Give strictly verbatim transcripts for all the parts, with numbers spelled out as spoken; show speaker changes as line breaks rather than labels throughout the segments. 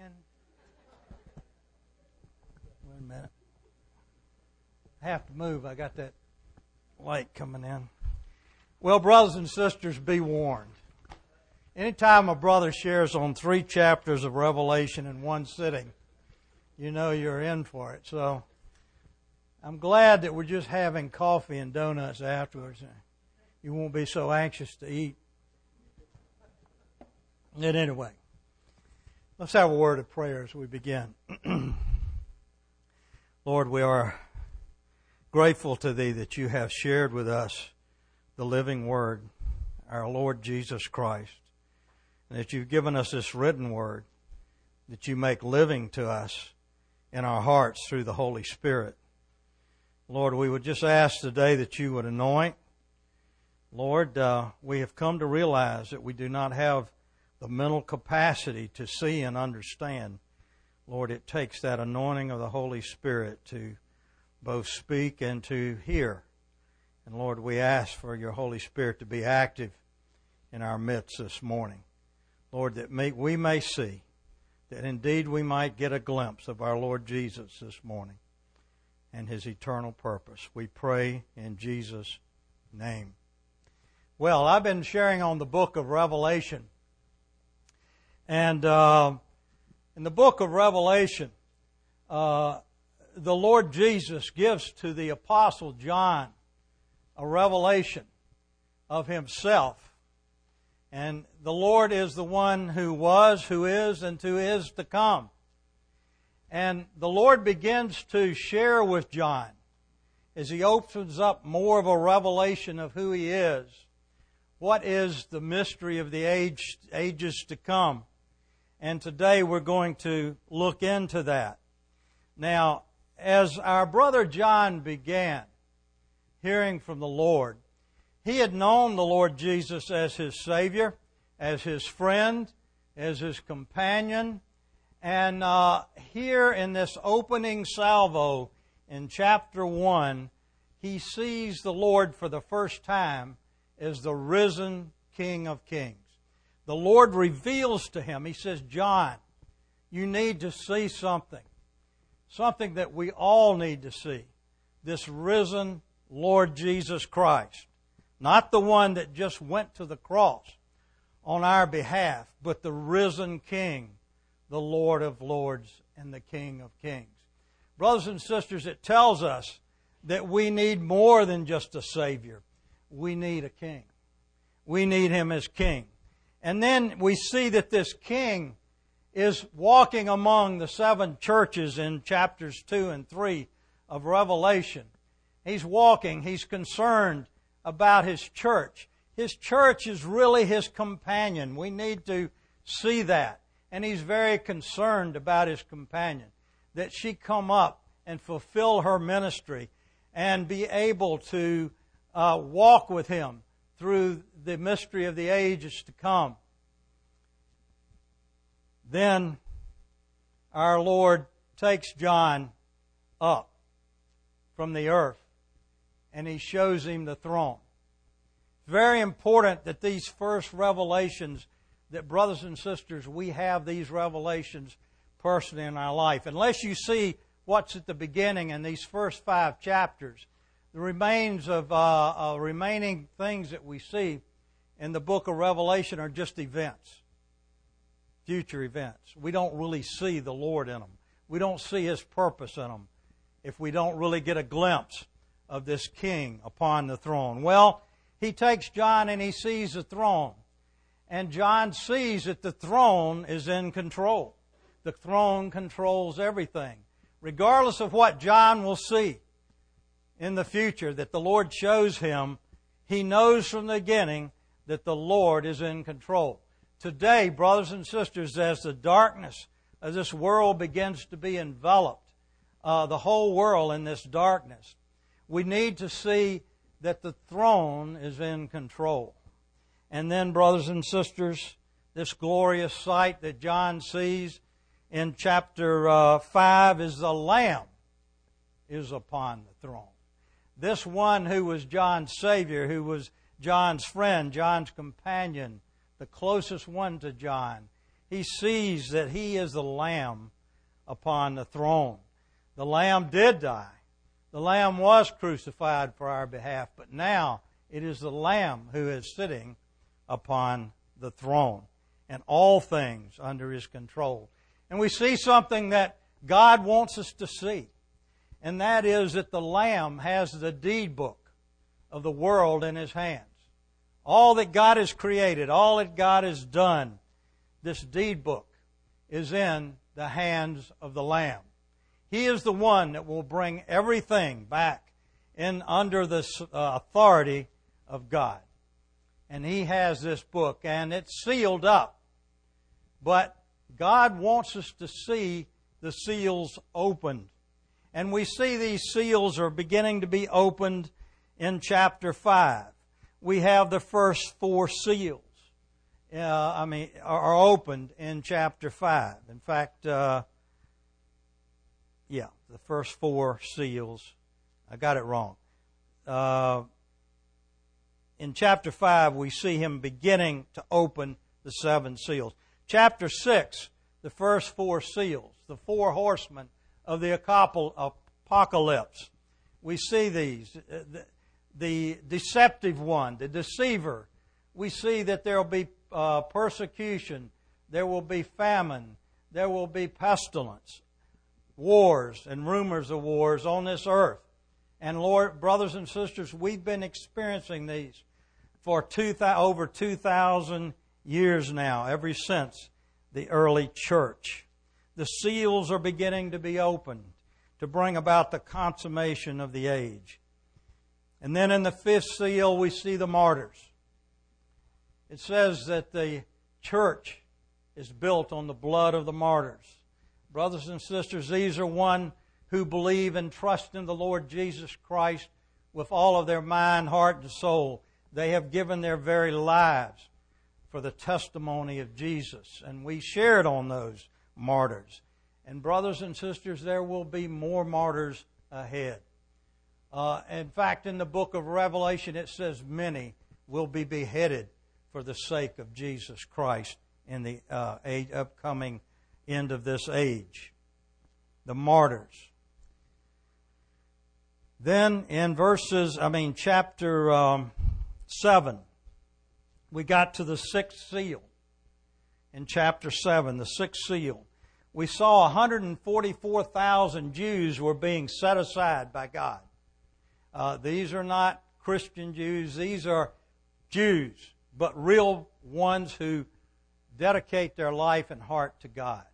And wait a minute. I have to move. I got that light coming in. Well, brothers and sisters, be warned. Anytime a brother shares on three chapters of Revelation in one sitting, you know you're in for it. So I'm glad that we're just having coffee and donuts afterwards. You won't be so anxious to eat. And anyway, let's have a word of prayer as we begin. Lord, we are grateful to Thee that You have shared with us the living Word, our Lord Jesus Christ, and that You've given us this written Word that You make living to us in our hearts through the Holy Spirit. Lord, we would just ask today that You would anoint. Lord, uh, we have come to realize that we do not have the mental capacity to see and understand. Lord, it takes that anointing of the Holy Spirit to both speak and to hear. And Lord, we ask for Your Holy Spirit to be active in our midst this morning. Lord, that may, we may see, that indeed we might get a glimpse of our Lord Jesus this morning and His eternal purpose. We pray in Jesus' name. Well, I've been sharing on the book of Revelation. And uh, in the book of Revelation, uh, the Lord Jesus gives to the Apostle John a revelation of Himself. And the Lord is the one who was, who is, and who is to come. And the Lord begins to share with John as he opens up more of a revelation of who He is. What is the mystery of the age, ages to come? And today we're going to look into that. Now, as our brother John began hearing from the Lord, he had known the Lord Jesus as his Savior, as his friend, as his companion. And uh, here in this opening salvo in chapter one, he sees the Lord for the first time as the risen King of Kings. The Lord reveals to him, He says, John, you need to see something. Something that we all need to see. This risen Lord Jesus Christ. Not the one that just went to the cross on our behalf, but the risen King, the Lord of Lords and the King of Kings. Brothers and sisters, it tells us that we need more than just a Savior. We need a King. We need Him as King. And then we see that this King is walking among the seven churches in chapters two and three of Revelation. He's walking, He's concerned about His church. His church is really His companion. We need to see that. And He's very concerned about His companion, that she come up and fulfill her ministry and be able to uh, walk with Him through the mystery of the ages to come. Then our Lord takes John up from the earth and He shows him the throne. It's very important that these first revelations, that brothers and sisters, we have these revelations personally in our life. Unless you see what's at the beginning in these first five chapters, the remains of uh, uh, remaining things that we see in the book of Revelation are just events, future events. We don't really see the Lord in them. We don't see His purpose in them if we don't really get a glimpse of this King upon the throne. Well, he takes John and he sees the throne. And John sees that the throne is in control. The throne controls everything. Regardless of what John will see in the future that the Lord shows him, he knows from the beginning that the Lord is in control. Today, brothers and sisters, as the darkness of this world begins to be enveloped, uh, the whole world in this darkness, we need to see that the throne is in control. And then, brothers and sisters, this glorious sight that John sees in chapter uh, five is the Lamb is upon the throne. This one who was John's Savior, who was John's friend, John's companion, the closest one to John, he sees that he is the Lamb upon the throne. The Lamb did die. The Lamb was crucified for our behalf, but now it is the Lamb who is sitting upon the throne, and all things under His control. And we see something that God wants us to see, and that is that the Lamb has the deed book of the world in His hands. All that God has created, all that God has done, this deed book is in the hands of the Lamb. He is the one that will bring everything back in under the uh, authority of God. And He has this book, and it's sealed up. But God wants us to see the seals opened. And we see these seals are beginning to be opened in chapter five. We have the first four seals. Uh, I mean, are opened in chapter five. In fact, uh, yeah, the first four seals. I got it wrong. Uh, in chapter five, we see Him beginning to open the seven seals. Chapter six, the first four seals, the four horsemen of the apocalypse. We see these. The, the deceptive one, the deceiver. We see that there will be uh, persecution, there will be famine, there will be pestilence, wars and rumors of wars on this earth. And Lord, brothers and sisters, we've been experiencing these for two, over two thousand years now, ever since the early church. The seals are beginning to be opened to bring about the consummation of the age. And then in the fifth seal, we see the martyrs. It says that the church is built on the blood of the martyrs. Brothers and sisters, these are one who believe and trust in the Lord Jesus Christ with all of their mind, heart, and soul. They have given their very lives for the testimony of Jesus. And we shared on those martyrs. And brothers and sisters, there will be more martyrs ahead. Uh, in fact, in the book of Revelation, it says many will be beheaded for the sake of Jesus Christ in the uh, age, upcoming end of this age. The martyrs. Then in verses, I mean, chapter um, seven, we got to the sixth seal. In chapter seven, the sixth seal, we saw one hundred forty-four thousand Jews were being set aside by God. Uh, these are not Christian Jews. These are Jews, but real ones who dedicate their life and heart to God.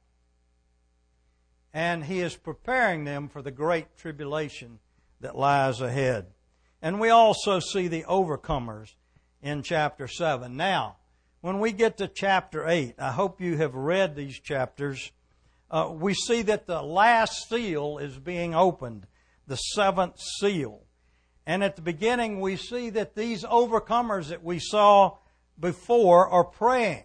And He is preparing them for the great tribulation that lies ahead. And we also see the overcomers in chapter seven. Now, when we get to chapter eight, I hope you have read these chapters. Uh, we see that the last seal is being opened, the seventh seal. And at the beginning, we see that these overcomers that we saw before are praying.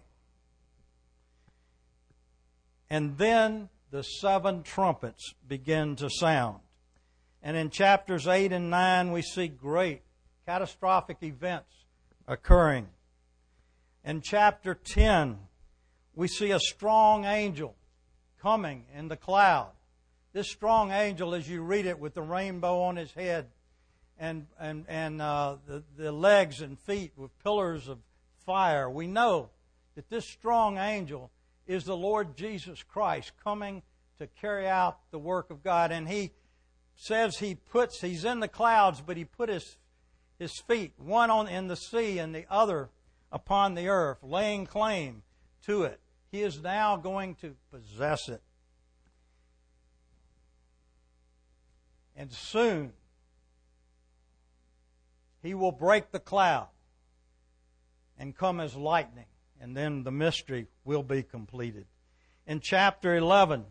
And then the seven trumpets begin to sound. And in chapters eight and nine, we see great catastrophic events occurring. In chapter ten, we see a strong angel coming in the cloud. This strong angel, as you read it, with the rainbow on his head, and and and uh, the, the legs and feet with pillars of fire. We know that this strong angel is the Lord Jesus Christ coming to carry out the work of God. And He says He puts, He's in the clouds, but He put His His feet, one on in the sea and the other upon the earth, laying claim to it. He is now going to possess it. And soon, He will break the cloud and come as lightning, and then the mystery will be completed. In chapter eleven,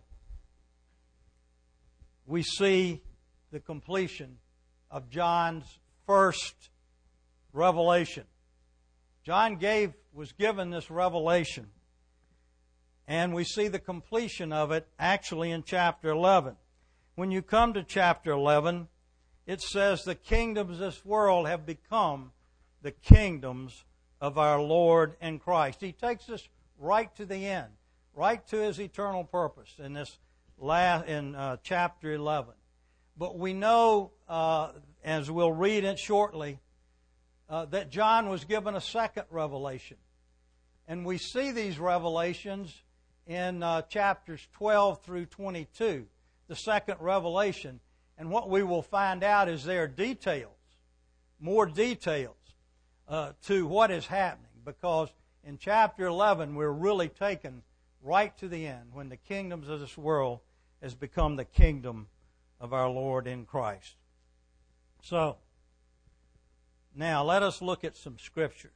we see the completion of John's first revelation. John gave was given this revelation, and we see the completion of it actually in chapter eleven. When you come to chapter eleven, it says the kingdoms of this world have become the kingdoms of our Lord and Christ. He takes us right to the end. right to His eternal purpose in this last, in uh, chapter eleven. But we know, uh, as we'll read it shortly, uh, that John was given a second revelation. And we see these revelations in uh, chapters twelve through twenty-two, the second revelation. And what we will find out is there are details, more details uh, to what is happening. Because in chapter eleven, we're really taken right to the end when the kingdoms of this world has become the kingdom of our Lord in Christ. So, now let us look at some scriptures.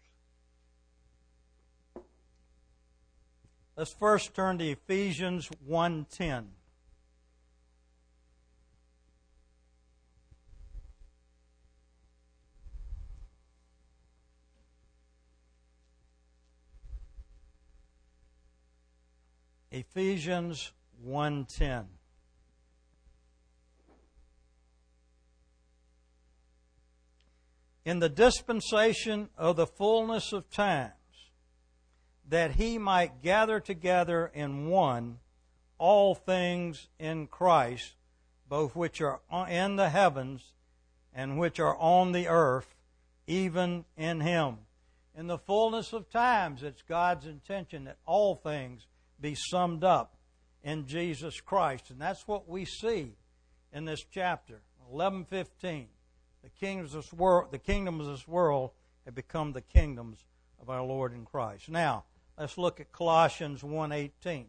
Let's first turn to Ephesians one ten. Ephesians one ten. In the dispensation of the fullness of times, that He might gather together in one all things in Christ, both which are in the heavens and which are on the earth, even in Him. In the fullness of times, it's God's intention that all things be summed up in Jesus Christ. And that's what we see in this chapter, eleven fifteen. The kingdoms of this world, the kingdoms of this world have become the kingdoms of our Lord in Christ. Now, let's look at Colossians one eighteen.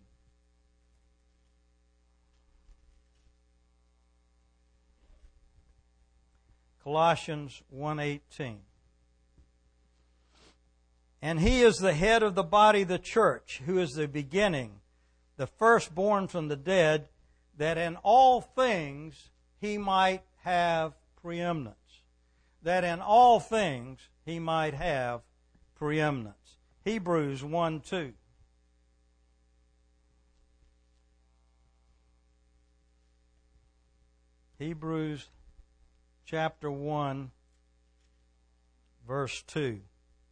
Colossians one eighteen. And He is the head of the body, the church, who is the beginning, the firstborn from the dead, that in all things He might have preeminence. That in all things He might have preeminence. Hebrews one two. Hebrews chapter one, verse two.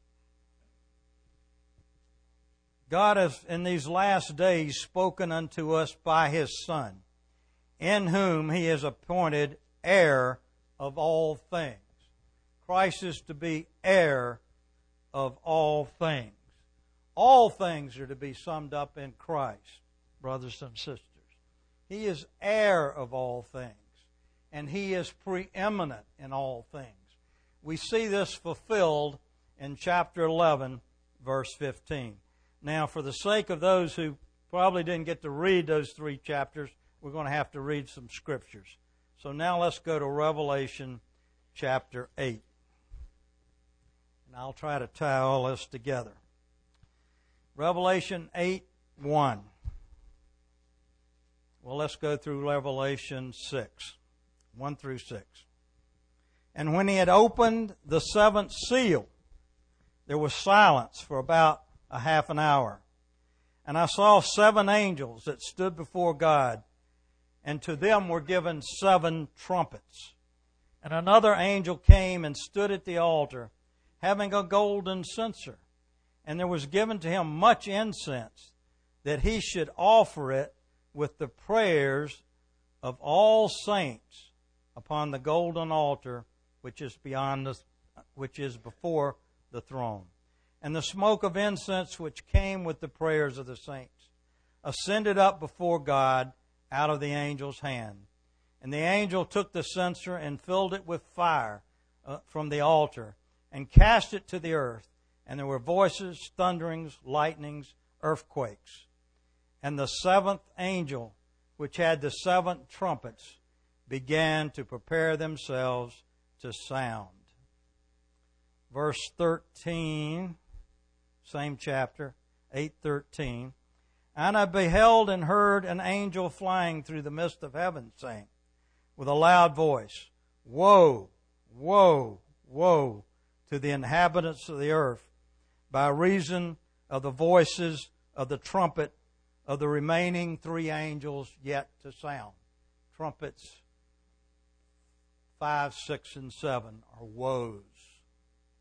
God has in these last days spoken unto us by His Son, in whom He is appointed heir of all things. Christ is to be heir of all things. All things are to be summed up in Christ, brothers and sisters. He is heir of all things, and He is preeminent in all things. We see this fulfilled in chapter eleven, verse fifteen. Now, for the sake of those who probably didn't get to read those three chapters, we're going to have to read some scriptures. So now let's go to Revelation chapter eight. And I'll try to tie all this together. Revelation eight one. Well, let's go through Revelation six, one through six. And when He had opened the seventh seal, there was silence for about a half an hour. And I saw seven angels that stood before God, and to them were given seven trumpets. And another angel came and stood at the altar, having a golden censer. And there was given to him much incense, that he should offer it with the prayers of all saints upon the golden altar which is beyond the, which is before the throne. And the smoke of incense which came with the prayers of the saints ascended up before God out of the angel's hand. And the angel took the censer and filled it with fire uh, from the altar and cast it to the earth. And there were voices, thunderings, lightnings, earthquakes. And the seventh angel, which had the seven trumpets, began to prepare themselves to sound. Verse thirteen, same chapter, eight thirteen. And I beheld and heard an angel flying through the midst of heaven, saying with a loud voice, Woe, woe, woe to the inhabitants of the earth, by reason of the voices of the trumpet of the remaining three angels yet to sound. Trumpets five, six, and seven are woes.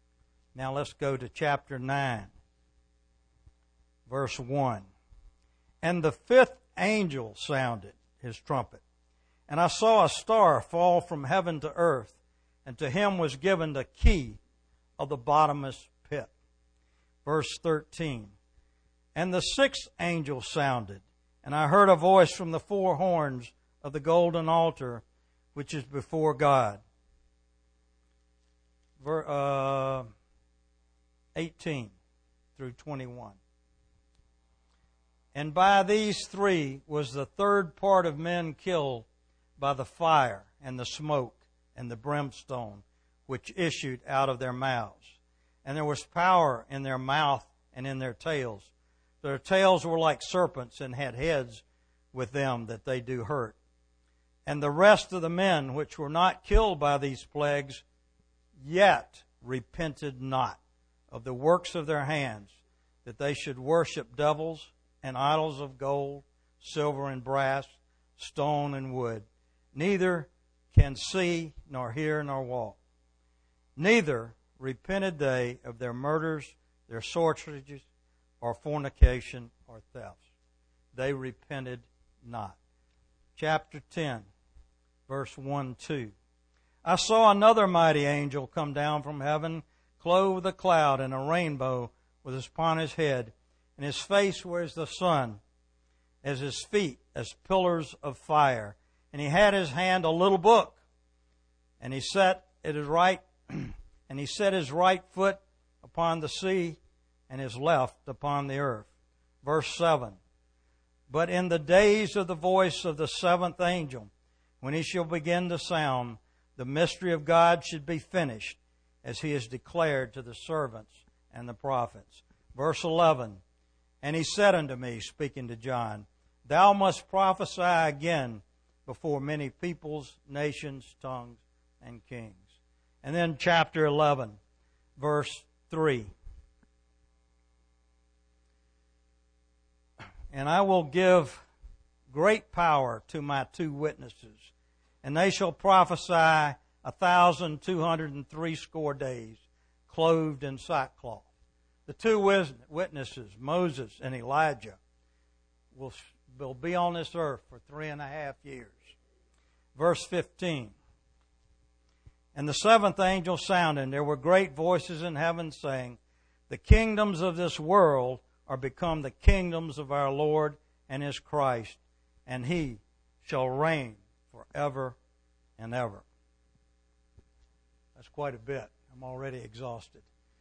Now let's go to chapter nine, verse one. And the fifth angel sounded his trumpet. And I saw a star fall from heaven to earth, and to him was given the key of the bottomless pit. Verse thirteen. And the sixth angel sounded, and I heard a voice from the four horns of the golden altar, which is before God. Ver, uh, eighteen through twenty-one. And by these three was the third part of men killed by the fire and the smoke and the brimstone which issued out of their mouths. And there was power in their mouth and in their tails. Their tails were like serpents and had heads with them that they do hurt. And the rest of the men which were not killed by these plagues yet repented not of the works of their hands, that they should worship devils and idols of gold, silver and brass, stone and wood. Neither can see, nor hear, nor walk. Neither repented they of their murders, their sorceries, or fornication, or thefts. They repented not. Chapter ten, verse one, two. I saw another mighty angel come down from heaven, clothed with a cloud, and a rainbow was upon his head, and his face were as the sun, as his feet as pillars of fire. And he had his hand a little book, and he set at his right, and he set his right foot upon the sea, and his left upon the earth. Verse seven. But in the days of the voice of the seventh angel, when he shall begin to sound, the mystery of God should be finished, as he has declared to the servants and the prophets. Verse eleven. And he said unto me, speaking to John, Thou must prophesy again before many peoples, nations, tongues, and kings. And then chapter eleven, verse three. And I will give great power to my two witnesses, and they shall prophesy a thousand two hundred and threescore days, clothed in sackcloth. The two witnesses, Moses and Elijah, will, will be on this earth for three and a half years. Verse fifteen. And the seventh angel sounded, and there were great voices in heaven saying, The kingdoms of this world are become the kingdoms of our Lord and his Christ, and he shall reign forever and ever. That's quite a bit. I'm already exhausted.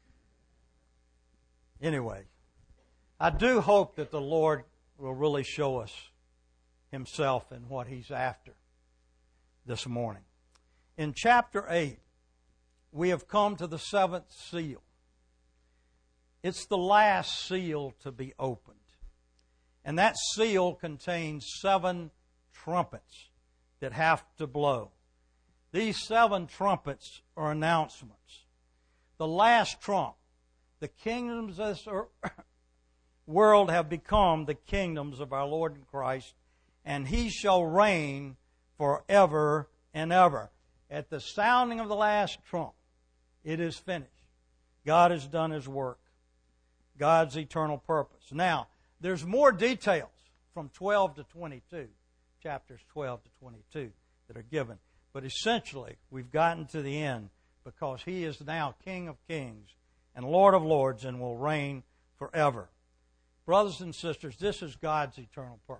Anyway, I do hope that the Lord will really show us himself and what he's after this morning. In chapter eight, we have come to the seventh seal. It's the last seal to be opened. And that seal contains seven trumpets that have to blow. These seven trumpets are announcements. The last trump, the kingdoms of this world have become the kingdoms of our Lord and Christ, and he shall reign forever and ever. At the sounding of the last trump, it is finished. God has done his work. God's eternal purpose. Now, there's more details from twelve to twenty-two, chapters twelve to twenty-two that are given. But essentially, we've gotten to the end because he is now King of Kings and Lord of Lords and will reign forever. Brothers and sisters, this is God's eternal purpose.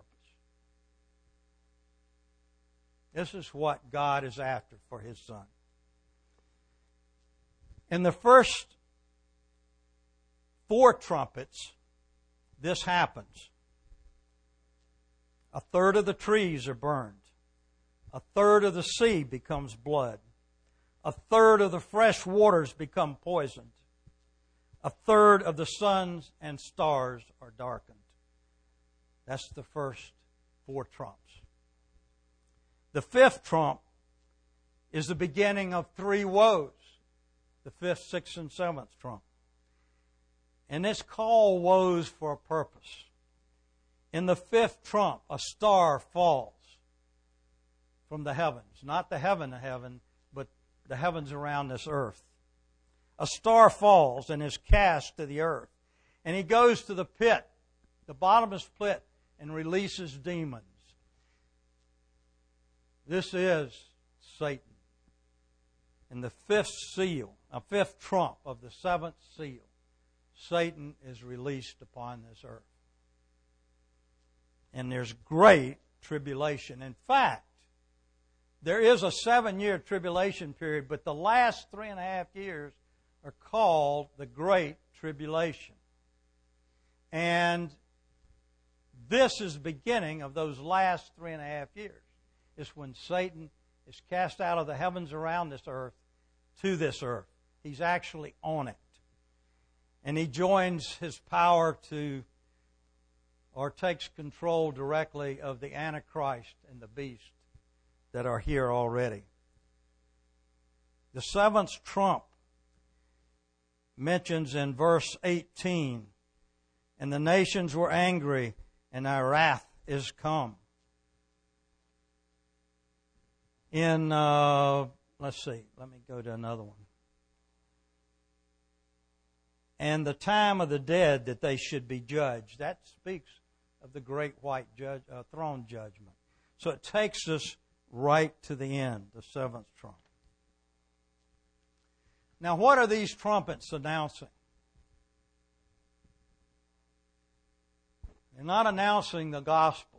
This is what God is after for his Son. In the first four trumpets, this happens. A third of the trees are burned. A third of the sea becomes blood. A third of the fresh waters become poisoned. A third of the suns and stars are darkened. That's the first four trumps. The fifth trump is the beginning of three woes. The fifth, sixth, and seventh trump. And it's called woes for a purpose. In the fifth trump, a star falls from the heavens. Not the heaven of heaven, but the heavens around this earth. A star falls and is cast to the earth. And he goes to the pit, the bottomless pit, and releases demons. This is Satan. And the fifth seal, a fifth trump of the seventh seal, Satan is released upon this earth. And there's great tribulation. In fact, there is a seven-year tribulation period, but the last three and a half years are called the Great Tribulation. And this is the beginning of those last three and a half years. It's when Satan is cast out of the heavens around this earth to this earth. He's actually on it. And he joins his power to, or takes control directly of the Antichrist and the beast that are here already. The seventh trump mentions in verse eighteen, and the nations were angry, and thy wrath is come. In, uh, let's see, let me go to another one. And the time of the dead that they should be judged. That speaks of the great white judge, uh, throne judgment. So it takes us right to the end, the seventh trump. Now, what are these trumpets announcing? They're not announcing the gospel.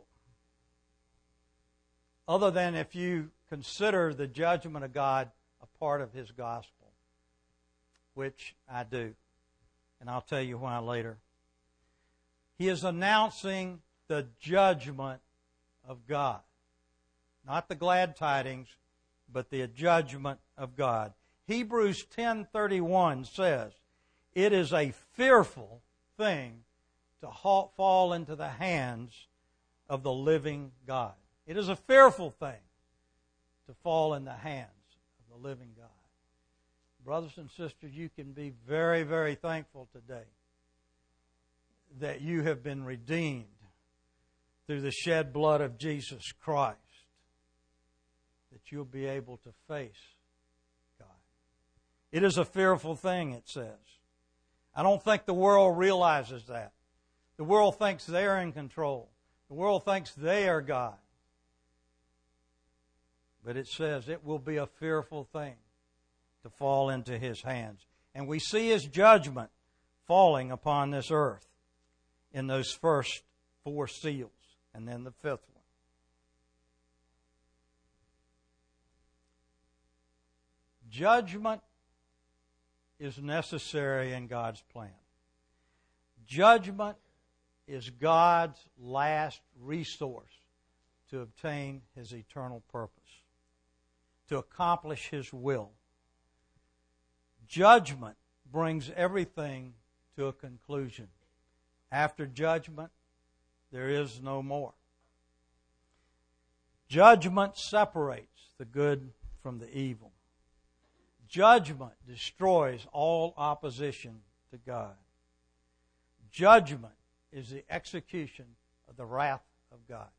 Other than if you consider the judgment of God a part of His gospel, which I do. And I'll tell you why later. He is announcing the judgment of God. Not the glad tidings, but the judgment of God. Hebrews ten thirty-one says, it is a fearful thing to fall into the hands of the living God. It is a fearful thing to fall in the hands of the living God. Brothers and sisters, you can be very, very thankful today that you have been redeemed through the shed blood of Jesus Christ, that you'll be able to face God. It is a fearful thing, it says. I don't think the world realizes that. The world thinks they're in control. The world thinks they are God. But it says it will be a fearful thing to fall into His hands. And we see His judgment falling upon this earth in those first four seals and then the fifth one. Judgment is necessary in God's plan. Judgment is God's last resource to obtain His eternal purpose, to accomplish His will. Judgment brings everything to a conclusion. After judgment, there is no more. Judgment separates the good from the evil. Judgment destroys all opposition to God. Judgment is the execution of the wrath of God.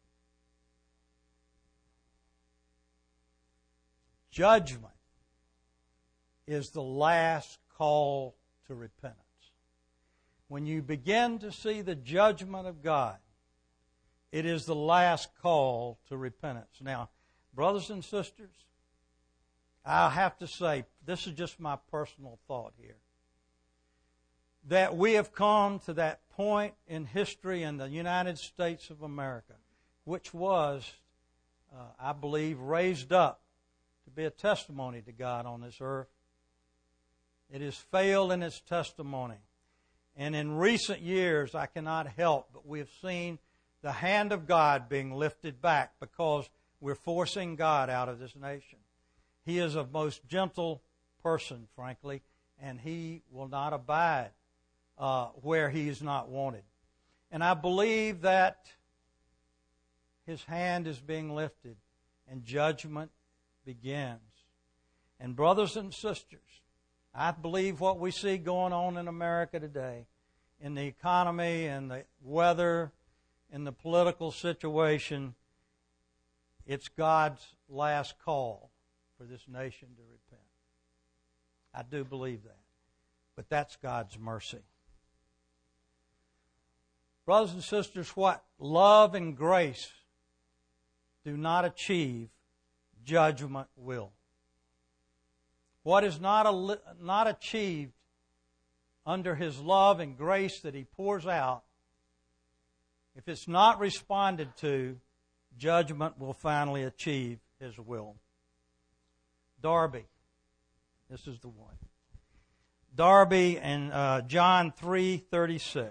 Judgment is the last call to repentance. When you begin to see the judgment of God, it is the last call to repentance. Now, brothers and sisters, I'll have to say, this is just my personal thought here, that we have come to that point in history in the United States of America, which was, uh, I believe, raised up to be a testimony to God on this earth. It has failed in its testimony. And in recent years, I cannot help but we have seen the hand of God being lifted back because we're forcing God out of this nation. He is a most gentle person, frankly, and He will not abide uh, where He is not wanted. And I believe that His hand is being lifted and judgment begins. And brothers and sisters, I believe what we see going on in America today, in the economy and the weather, in the political situation, it's God's last call for this nation to repent. I do believe that. But that's God's mercy. Brothers and sisters, what love and grace do not achieve, judgment will. What is not, a, not achieved under His love and grace that He pours out, if it's not responded to, judgment will finally achieve His will. Darby. This is the one. Darby in uh, John three thirty-six.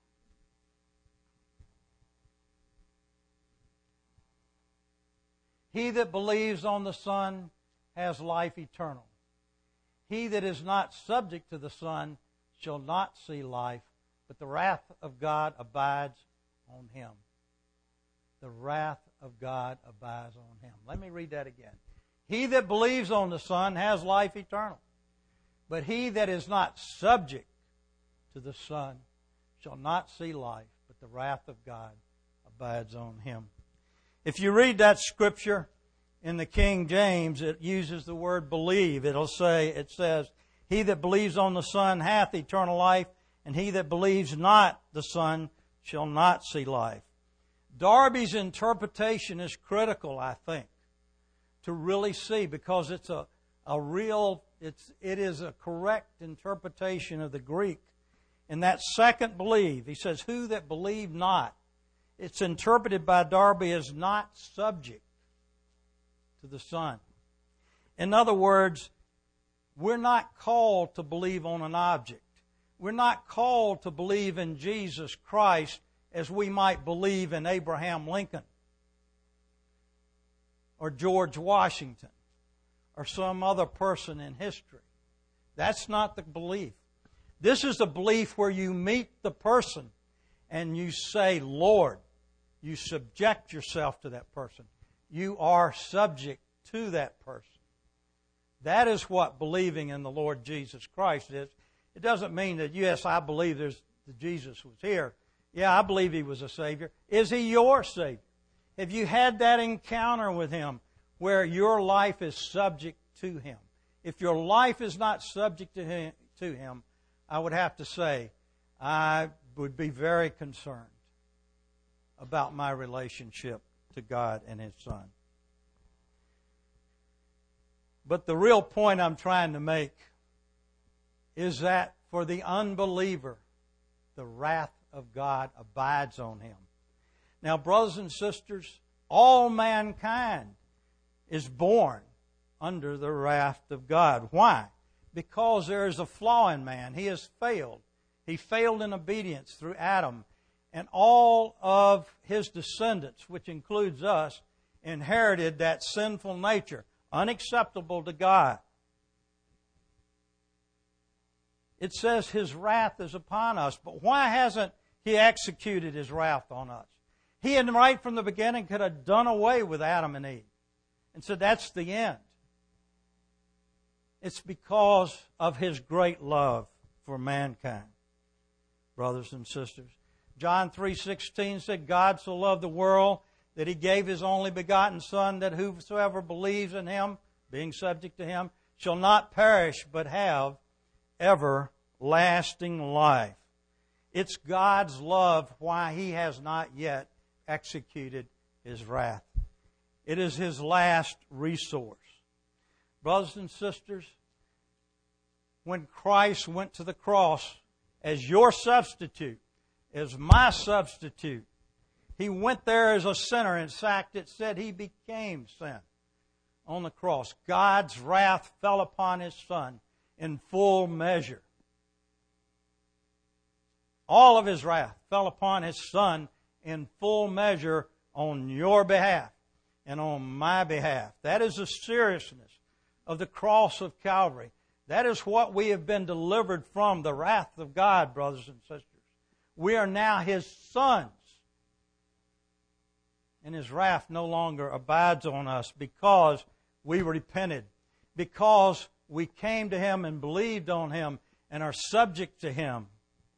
He that believes on the Son has life eternal. He that is not subject to the Son shall not see life, but the wrath of God abides on him. The wrath of God abides on him. Let me read that again. He that believes on the Son has life eternal, but he that is not subject to the Son shall not see life, but the wrath of God abides on him. If you read that scripture in the King James, it uses the word believe. It'll say, it says, he that believes on the Son hath eternal life, and he that believes not the Son shall not see life. Darby's interpretation is critical, I think, to really see, because it's a, a real, it's, it is a correct interpretation of the Greek. In that second believe, he says, who that believe not. It's interpreted by Darby as not subject to the Son. In other words, we're not called to believe on an object. We're not called to believe in Jesus Christ as we might believe in Abraham Lincoln or George Washington or some other person in history. That's not the belief. This is a belief where you meet the person and you say, Lord. You subject yourself to that person. You are subject to that person. That is what believing in the Lord Jesus Christ is. It doesn't mean that, yes, I believe there's, that Jesus was here. Yeah, I believe He was a Savior. Is He your Savior? Have you had that encounter with Him where your life is subject to Him? If your life is not subject to Him, to him I would have to say, I would be very concerned about my relationship to God and His Son. But the real point I'm trying to make is that for the unbeliever, the wrath of God abides on him. Now, brothers and sisters, all mankind is born under the wrath of God. Why? Because there is a flaw in man. He has failed. He failed in obedience through Adam. And all of his descendants, which includes us, inherited that sinful nature, unacceptable to God. It says His wrath is upon us. But why hasn't He executed His wrath on us? He had right from the beginning could have done away with Adam and Eve and said that's the end. It's because of His great love for mankind, brothers and sisters. John three sixteen said, God so loved the world that He gave His only begotten Son, that whosoever believes in Him, being subject to Him, shall not perish but have everlasting life. It's God's love why He has not yet executed His wrath. It is His last resource. Brothers and sisters, when Christ went to the cross as your substitute, as my substitute, He went there as a sinner. In fact, it said He became sin on the cross. God's wrath fell upon His Son in full measure. All of His wrath fell upon His Son in full measure on your behalf and on my behalf. That is the seriousness of the cross of Calvary. That is what we have been delivered from, the wrath of God, brothers and sisters. We are now His sons. And His wrath no longer abides on us because we repented, because we came to Him and believed on Him and are subject to Him.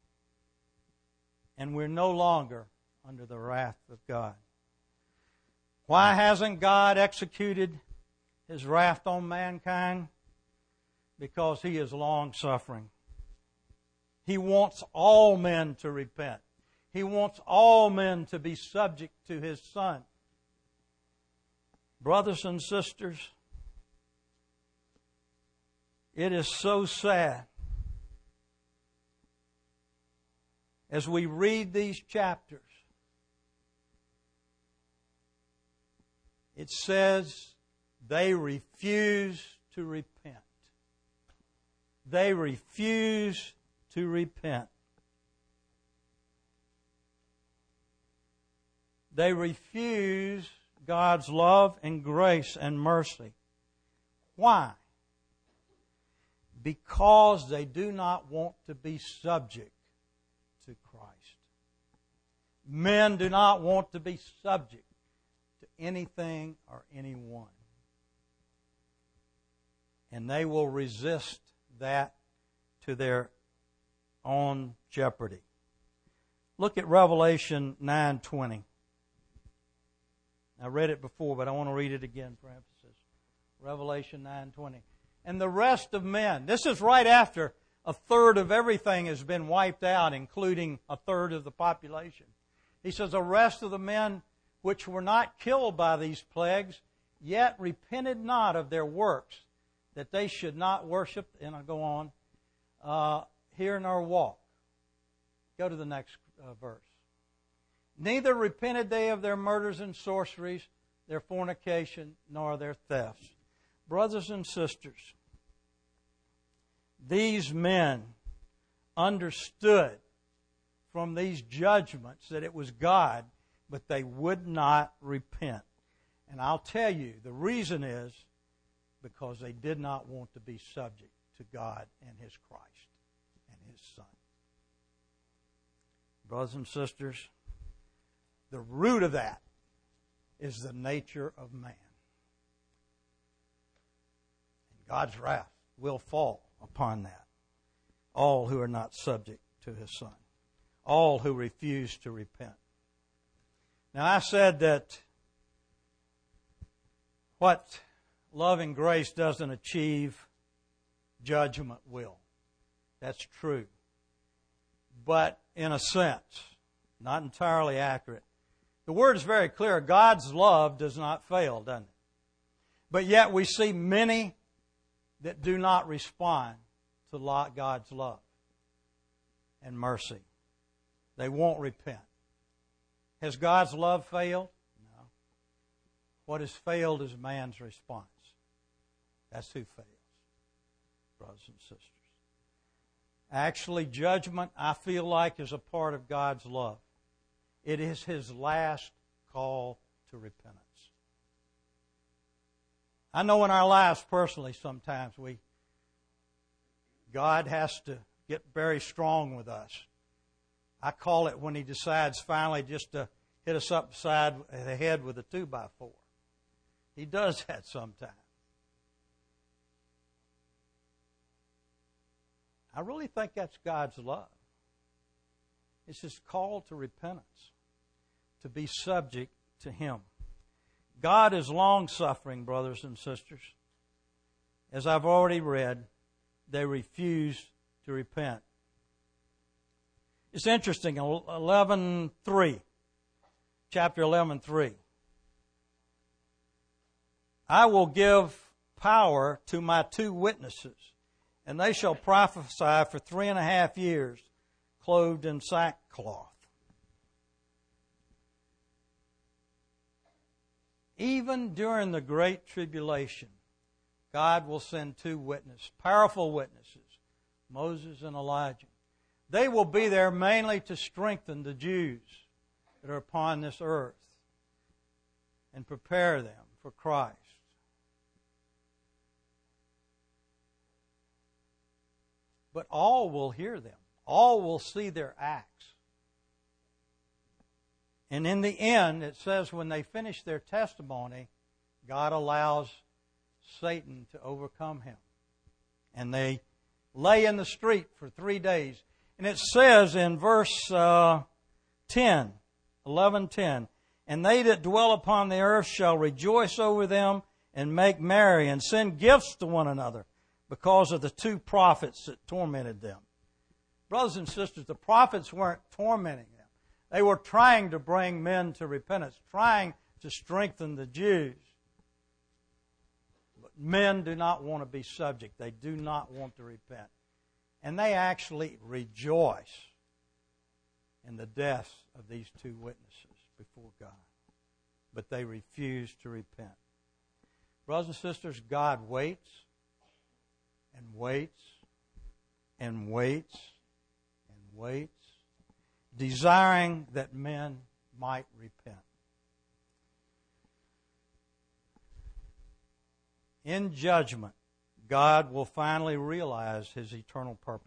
And we're no longer under the wrath of God. Why hasn't God executed His wrath on mankind? Because He is long-suffering. He wants all men to repent. He wants all men to be subject to His Son. Brothers and sisters, it is so sad as we read these chapters. It says they refuse to repent. They refuse to repent. They refuse God's love and grace and mercy. Why? Because they do not want to be subject to Christ. Men do not want to be subject to anything or anyone. And they will resist that to their own jeopardy. Look at Revelation nine twenty. I read it before, but I want to read it again for emphasis. Revelation nine twenty. And the rest of men. This is right after a third of everything has been wiped out, including a third of the population. He says, the rest of the men which were not killed by these plagues, yet repented not of their works, that they should not worship, and I go on, uh, hear nor walk. Go to the next uh, verse. Neither repented they of their murders and sorceries, their fornication, nor their thefts. Brothers and sisters, these men understood from these judgments that it was God, but they would not repent. And I'll tell you, the reason is because they did not want to be subject to God and His Christ and His Son. Brothers and sisters, the root of that is the nature of man. And God's wrath will fall upon that. All who are not subject to His Son. All who refuse to repent. Now I said that what loving grace doesn't achieve, judgment will. That's true. But in a sense, not entirely accurate. The Word is very clear. God's love does not fail, doesn't it? But yet we see many that do not respond to God's love and mercy. They won't repent. Has God's love failed? No. What has failed is man's response. That's who fails, brothers and sisters. Actually, judgment, I feel like, is a part of God's love. It is His last call to repentance. I know in our lives personally sometimes we, God has to get very strong with us. I call it when He decides finally just to hit us upside the head with a two by four. He does that sometimes. I really think that's God's love. It's His call to repentance, to be subject to Him. God is long-suffering, brothers and sisters. As I've already read, they refuse to repent. It's interesting, eleven three, chapter eleven three. I will give power to my two witnesses, and they shall prophesy for three and a half years, clothed in sackcloth. Even during the Great Tribulation, God will send two witnesses, powerful witnesses, Moses and Elijah. They will be there mainly to strengthen the Jews that are upon this earth and prepare them for Christ. But all will hear them. All will see their acts. And in the end, it says when they finish their testimony, God allows Satan to overcome him. And they lay in the street for three days. And it says in verse uh, ten, eleven ten, and they that dwell upon the earth shall rejoice over them and make merry and send gifts to one another because of the two prophets that tormented them. Brothers and sisters, the prophets weren't tormenting them. They were trying to bring men to repentance, trying to strengthen the Jews. But men do not want to be subject. They do not want to repent. And they actually rejoice in the deaths of these two witnesses before God. But they refuse to repent. Brothers and sisters, God waits and waits and waits and waits, desiring that men might repent. In judgment, God will finally realize His eternal purpose.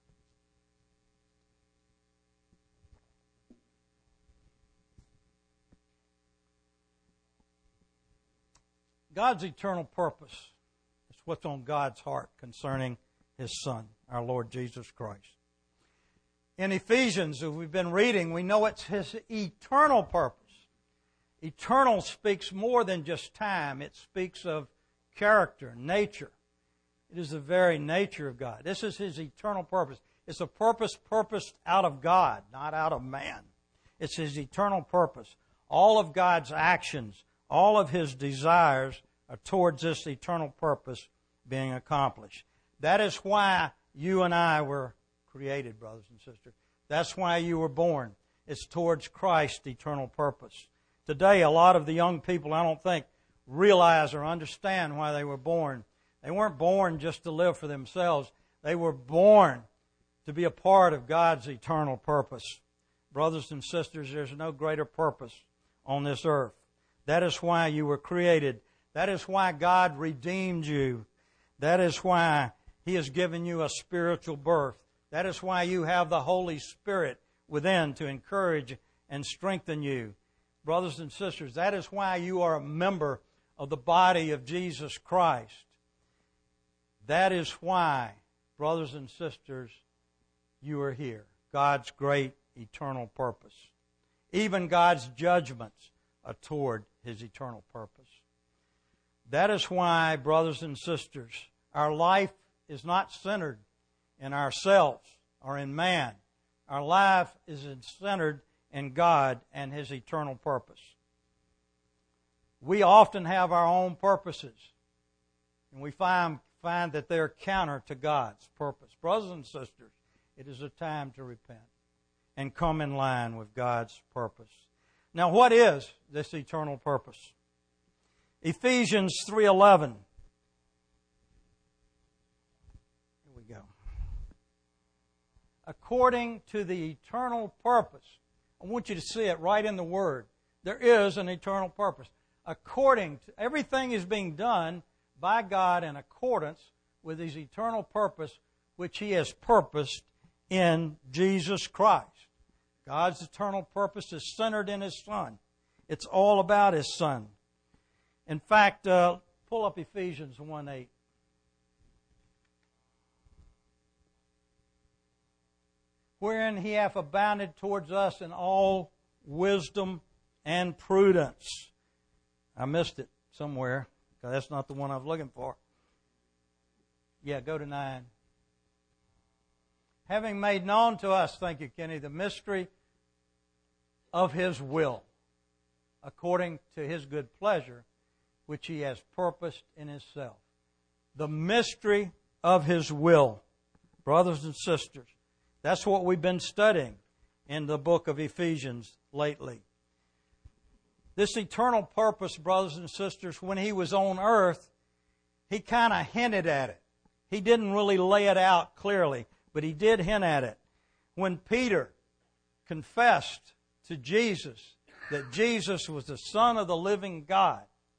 God's eternal purpose is what's on God's heart concerning His Son, our Lord Jesus Christ. In Ephesians, as we've been reading, we know it's His eternal purpose. Eternal speaks more than just time. It speaks of character, nature. It is the very nature of God. This is His eternal purpose. It's a purpose purposed out of God, not out of man. It's His eternal purpose. All of God's actions, all of His desires are towards this eternal purpose being accomplished. That is why you and I were created, brothers and sisters. That's why you were born. It's towards Christ's eternal purpose. Today, a lot of the young people, I don't think, realize or understand why they were born. They weren't born just to live for themselves. They were born to be a part of God's eternal purpose. Brothers and sisters, there's no greater purpose on this earth. That is why you were created. That is why God redeemed you. That is why He has given you a spiritual birth. That is why you have the Holy Spirit within to encourage and strengthen you. Brothers and sisters, that is why you are a member of the body of Jesus Christ. That is why, brothers and sisters, you are here. God's great eternal purpose. Even God's judgments are toward His eternal purpose. That is why, brothers and sisters, our life is not centered in ourselves or in man. Our life is centered in God and His eternal purpose. We often have our own purposes, and we find, find that they're counter to God's purpose. Brothers and sisters, it is a time to repent and come in line with God's purpose. Now, what is this eternal purpose? Ephesians three eleven. Here we go. According to the eternal purpose. I want you to see it right in the Word. There is an eternal purpose. According to, everything is being done by God in accordance with His eternal purpose, which He has purposed in Jesus Christ. God's eternal purpose is centered in His Son. It's all about His Son. In fact, uh, pull up Ephesians one eight. Wherein He hath abounded towards us in all wisdom and prudence. I missed it somewhere. That's not the one I was looking for. Yeah, go to nine. Having made known to us, thank you, Kenny, the mystery of His will, according to His good pleasure, which He has purposed in Himself. The mystery of His will. Brothers and sisters, that's what we've been studying in the book of Ephesians lately. This eternal purpose, brothers and sisters, when He was on earth, He kind of hinted at it. He didn't really lay it out clearly, but He did hint at it. When Peter confessed to Jesus that Jesus was the Son of the living God,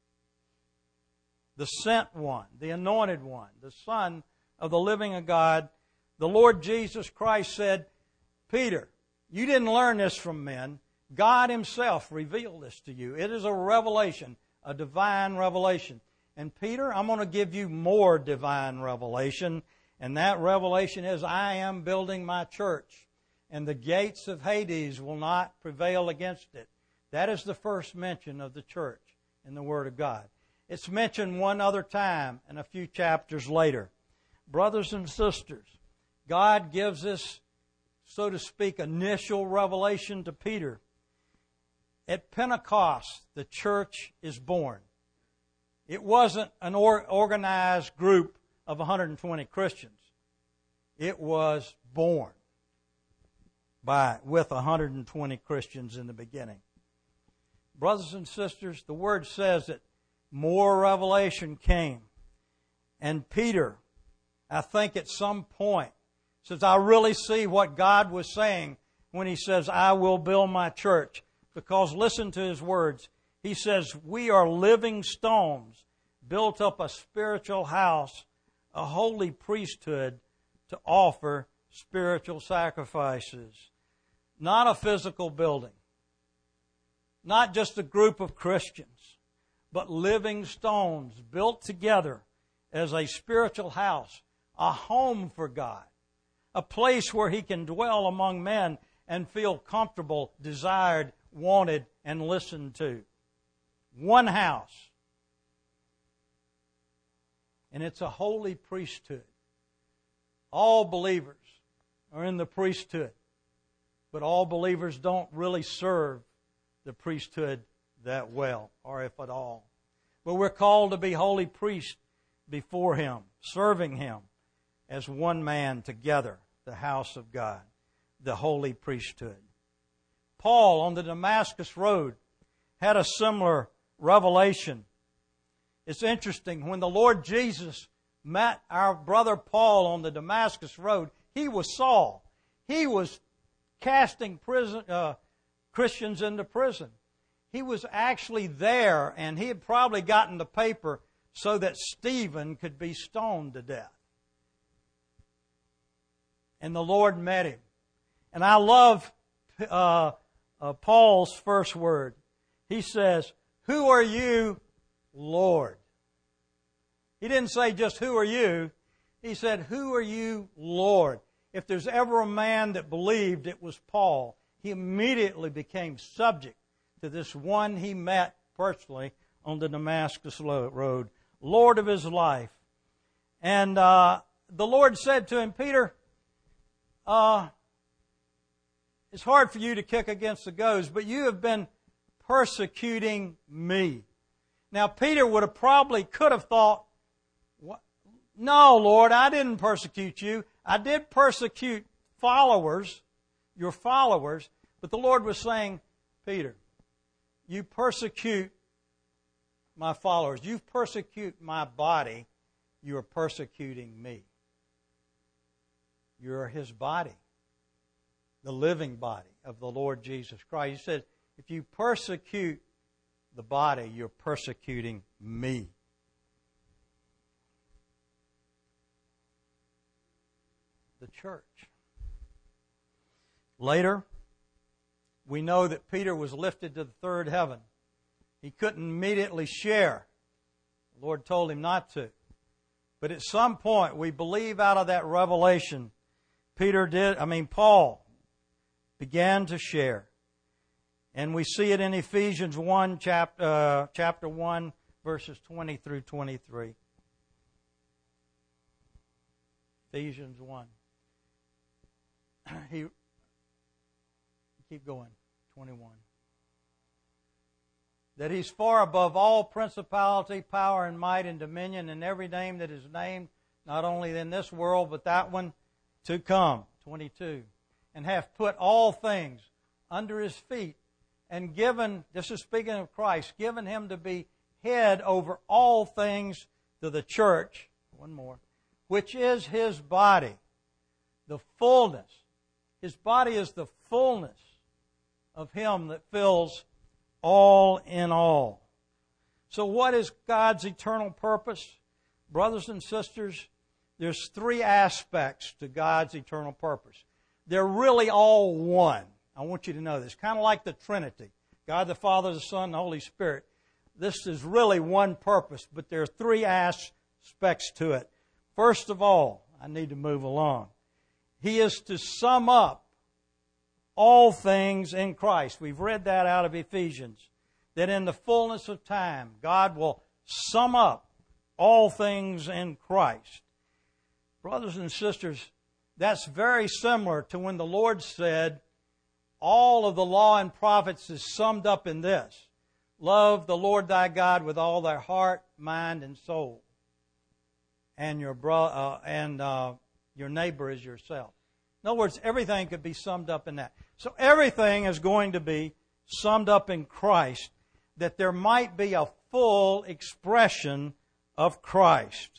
the sent one, the anointed one, the Son of the living God, the Lord Jesus Christ said, Peter, you didn't learn this from men. God Himself revealed this to you. It is a revelation, a divine revelation. And Peter, I'm going to give you more divine revelation. And that revelation is, I am building my church, and the gates of Hades will not prevail against it. That is the first mention of the church in the Word of God. It's mentioned one other time and a few chapters later. Brothers and sisters, God gives us so to speak, initial revelation to Peter. At Pentecost, the church is born. It wasn't an or- organized group of one hundred twenty Christians. It was born by with one hundred twenty Christians in the beginning. Brothers and sisters, the Word says that more revelation came. And Peter, I think at some point, says, I really see what God was saying when He says, I will build my church. Because listen to His words. He says, we are living stones, built up a spiritual house, a holy priesthood to offer spiritual sacrifices. Not a physical building. Not just a group of Christians, but living stones built together as a spiritual house, a home for God, a place where He can dwell among men and feel comfortable, desired, wanted, and listened to. One house. And it's a holy priesthood. All believers are in the priesthood, but all believers don't really serve the priesthood that well, or if at all. But we're called to be holy priests before Him, serving Him as one man together, the house of God, the holy priesthood. Paul on the Damascus Road had a similar revelation. It's interesting, when the Lord Jesus met our brother Paul on the Damascus Road, he was Saul. He was casting prison, uh, Christians into prison. He was actually there, and he had probably gotten the paper so that Stephen could be stoned to death. And the Lord met him. And I love uh, uh, Paul's first word. He says, who are you, Lord? He didn't say just, who are you? He said, who are you, Lord? If there's ever a man that believed, it was Paul. He immediately became subject to this one he met personally on the Damascus Road, Lord of his life. And uh, the Lord said to him, Peter, uh, it's hard for you to kick against the goads, but you have been persecuting me. Now, Peter would have probably could have thought, what? No, Lord, I didn't persecute you. I did persecute followers, your followers, but the Lord was saying, Peter, you persecute my followers. You persecute my body. You are persecuting me. You're His body, the living body of the Lord Jesus Christ. He said, if you persecute the body, you're persecuting me. The church. Later, we know that Peter was lifted to the third heaven. He couldn't immediately share. The Lord told him not to. But at some point, we believe out of that revelation, Peter did, I mean, Paul began to share. And we see it in Ephesians one, chapter, uh, chapter one, verses twenty through twenty-three. Ephesians one. He, keep going, twenty-one. That He's far above all principality, power, and might, and dominion, and every name that is named, not only in this world, but that one to come, twenty-two. And hath put all things under His feet, and given, this is speaking of Christ, given Him to be head over all things to the church, one more, which is His body, the fullness. His body is the fullness of Him that fills all in all. So what is God's eternal purpose? Brothers and sisters, there's three aspects to God's eternal purpose. They're really all one. I want you to know this. Kind of like the Trinity. God the Father, the Son, and the Holy Spirit. This is really one purpose, but there are three aspects to it. First of all, I need to move along. He is to sum up all things in Christ. We've read that out of Ephesians. That in the fullness of time, God will sum up all things in Christ. Brothers and sisters, That's very similar to when the Lord said, all of the law and prophets is summed up in this: love the Lord thy God with all thy heart, mind, and soul, and your bro- uh, and uh, your neighbor as yourself. In other words, everything could be summed up in that. So everything is going to be summed up in Christ, that there might be a full expression of Christ.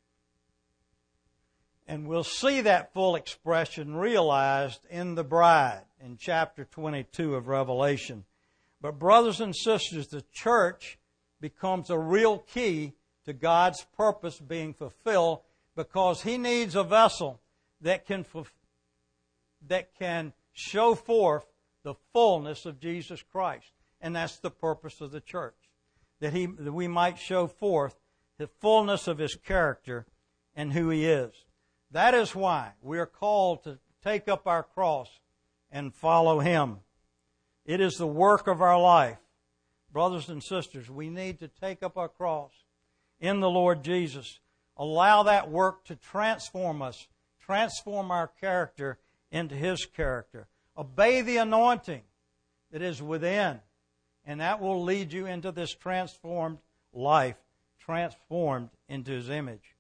And we'll see that full expression realized in the bride in chapter twenty-two of Revelation. But brothers and sisters, the church becomes a real key to God's purpose being fulfilled, because He needs a vessel that can that can show forth the fullness of Jesus Christ. And that's the purpose of the church, that he that we might show forth the fullness of His character and who He is. That is why we are called to take up our cross and follow Him. It is the work of our life. Brothers and sisters, we need to take up our cross in the Lord Jesus. Allow that work to transform us, transform our character into His character. Obey the anointing that is within, and that will lead you into this transformed life, transformed into His image.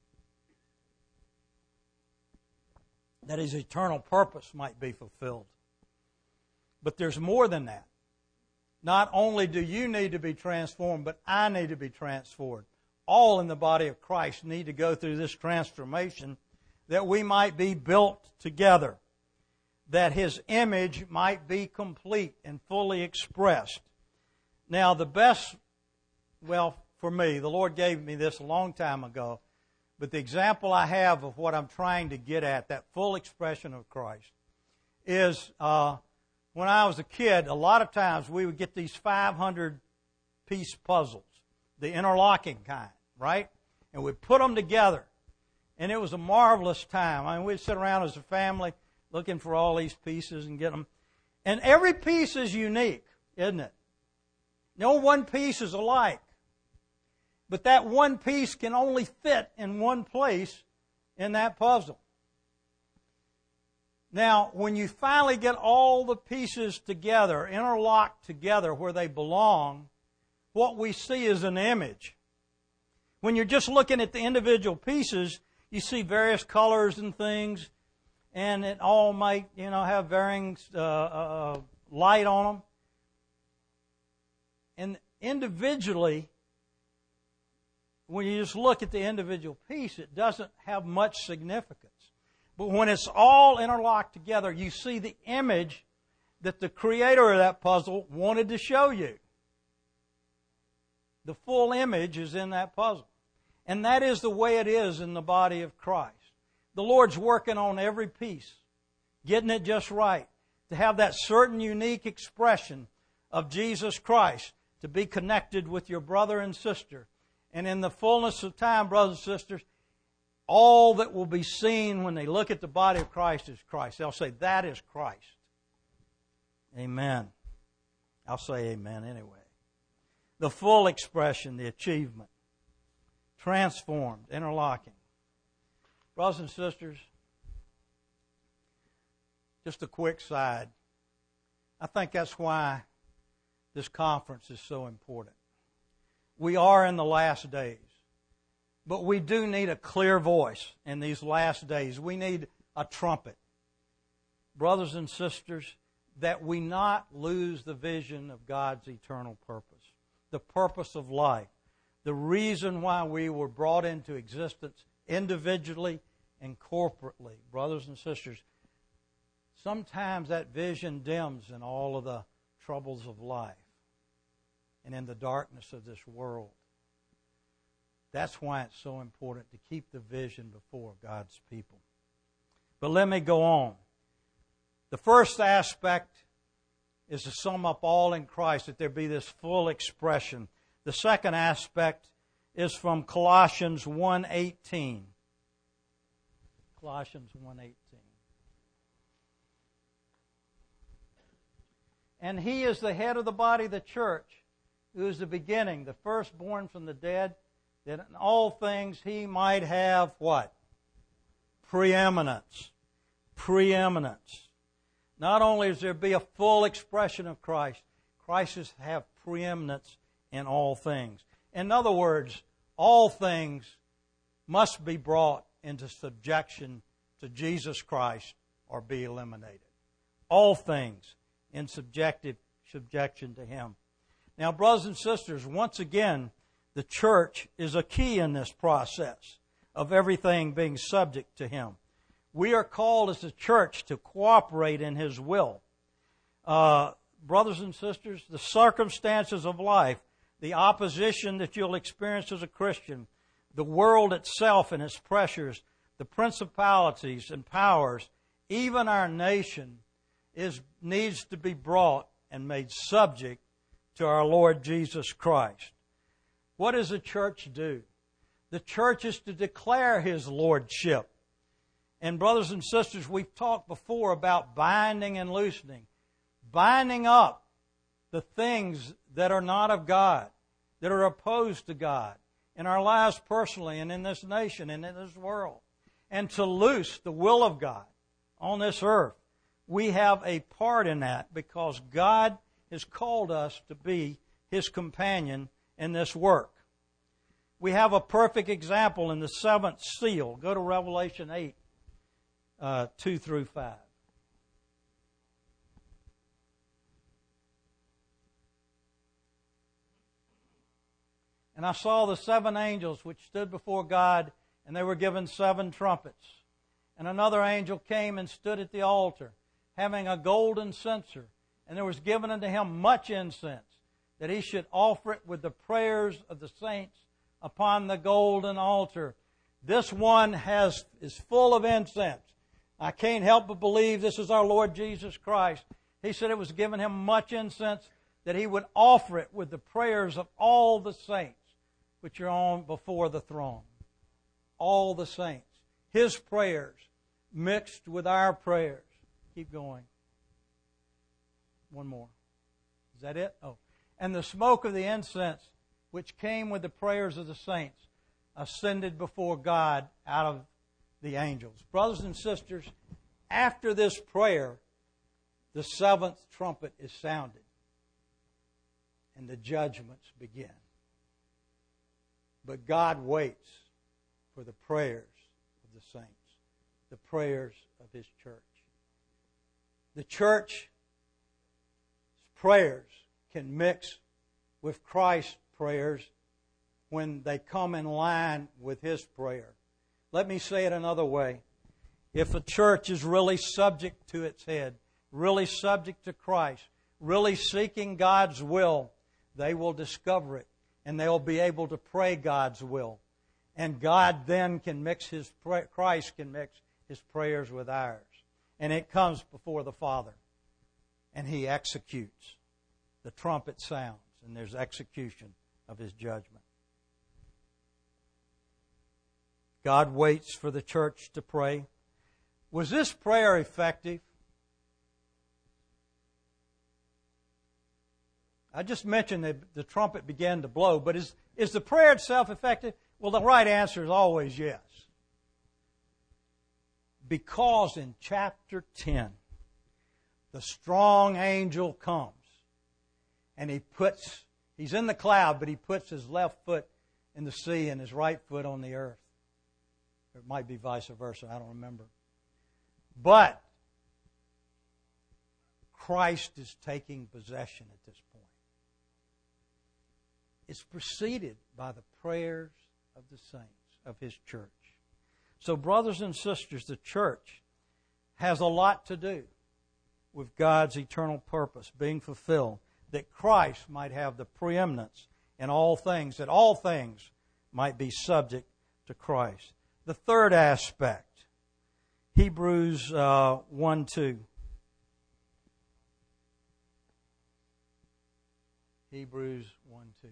That His eternal purpose might be fulfilled. But there's more than that. Not only do you need to be transformed, but I need to be transformed. All in the body of Christ need to go through this transformation, that we might be built together, that His image might be complete and fully expressed. Now, the best, well, for me, the Lord gave me this a long time ago, but the example I have of what I'm trying to get at, that full expression of Christ, is uh, when I was a kid, a lot of times we would get these five hundred piece puzzles, the interlocking kind, right? And we'd put them together. And it was a marvelous time. I mean, we'd sit around as a family looking for all these pieces and get them. And every piece is unique, isn't it? No one piece is alike. But that one piece can only fit in one place in that puzzle. Now, when you finally get all the pieces together, interlocked together where they belong, what we see is an image. When you're just looking at the individual pieces, you see various colors and things, and it all might, you know, have varying uh, uh, light on them. And individually, when you just look at the individual piece, it doesn't have much significance. But when it's all interlocked together, you see the image that the creator of that puzzle wanted to show you. The full image is in that puzzle. And that is the way it is in the body of Christ. The Lord's working on every piece, getting it just right, to have that certain unique expression of Jesus Christ, to be connected with your brother and sister. And in the fullness of time, brothers and sisters, all that will be seen when they look at the body of Christ is Christ. They'll say, that is Christ. Amen. I'll say amen anyway. The full expression, the achievement. Transformed, interlocking. Brothers and sisters, just a quick side. I think that's why this conference is so important. We are in the last days, but we do need a clear voice in these last days. We need a trumpet. Brothers and sisters, that we not lose the vision of God's eternal purpose, the purpose of life, the reason why we were brought into existence individually and corporately. Brothers and sisters, sometimes that vision dims in all of the troubles of life and in the darkness of this world. That's why it's so important to keep the vision before God's people. But let me go on. The first aspect is to sum up all in Christ, that there be this full expression. The second aspect is from Colossians one eighteen. Colossians one eighteen. And He is the head of the body of the church, who is the beginning, the firstborn from the dead, that in all things He might have what? Preeminence. preeminence. Not only is there be a full expression of Christ, Christ is have preeminence in all things. In other words, all things must be brought into subjection to Jesus Christ or be eliminated. All things in subjective subjection to Him. Now, brothers and sisters, once again, the church is a key in this process of everything being subject to Him. We are called as a church to cooperate in His will. Uh, brothers and sisters, the circumstances of life, the opposition that you'll experience as a Christian, the world itself and its pressures, the principalities and powers, even our nation is needs to be brought and made subject to our Lord Jesus Christ. What does the church do? The church is to declare His lordship. And brothers and sisters, we've talked before about binding and loosening. Binding up the things that are not of God, that are opposed to God, in our lives personally and in this nation and in this world. And to loose the will of God on this earth. We have a part in that because God has called us to be His companion in this work. We have a perfect example in the seventh seal. Go to Revelation eight, uh, two through five. And I saw the seven angels which stood before God, and they were given seven trumpets. And another angel came and stood at the altar, having a golden censer, and there was given unto him much incense, that he should offer it with the prayers of the saints upon the golden altar. This one has is full of incense. I can't help but believe this is our Lord Jesus Christ. He said it was given him much incense, that he would offer it with the prayers of all the saints which are on before the throne. All the saints. His prayers mixed with our prayers. Keep going. One more. Is that it? Oh. And the smoke of the incense, which came with the prayers of the saints, ascended before God out of the angels. Brothers and sisters, after this prayer, the seventh trumpet is sounded, and the judgments begin. But God waits for the prayers of the saints, the prayers of His church. The church's prayers can mix with Christ's prayers when they come in line with His prayer. Let me say it another way. If a church is really subject to its head, really subject to Christ, really seeking God's will, they will discover it, and they'll be able to pray God's will. And God then can mix His Christ can mix His prayers with ours. And it comes before the Father. And He executes. The trumpet sounds, and there's execution of His judgment. God waits for the church to pray. Was this prayer effective? I just mentioned that the trumpet began to blow, but is, is the prayer itself effective? Well, the right answer is always yes. Because in chapter ten, the strong angel comes and he puts, he's in the cloud, but he puts his left foot in the sea and his right foot on the earth. It might be vice versa, I don't remember. But Christ is taking possession at this point. It's preceded by the prayers of the saints of His church. So, brothers and sisters, the church has a lot to do with God's eternal purpose being fulfilled, that Christ might have the preeminence in all things, that all things might be subject to Christ. The third aspect, Hebrews uh, one two. Hebrews one two.